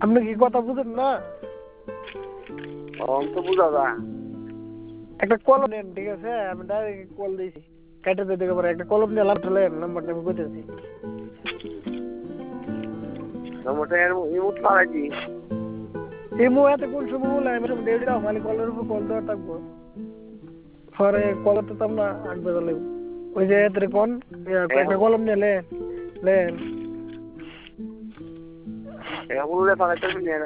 আপনি কি কথা বুঝেন না? তো বুঝা যা। একটা কলম নেন, ঠিক আছে? আমি ডাইরেক্ট কল দিয়েছি, কেটে দিয়ে দিকে পরে একটা কলম নিয়ে লাভ ঠেলেন, নাম্বারটা আমি কইতেছি। নম্বরটা ইমোট লাগাইছি। এই মুহূর্তে কোন সময় বলে আমি সব ডেট দাও, খালি কলের উপর কল দেওয়া থাকবো। পরে কল তো আমরা আঁকবে গেলে ওই যে এতে কোন একটা কলম নিয়ে লেন। এখন লাগাইতে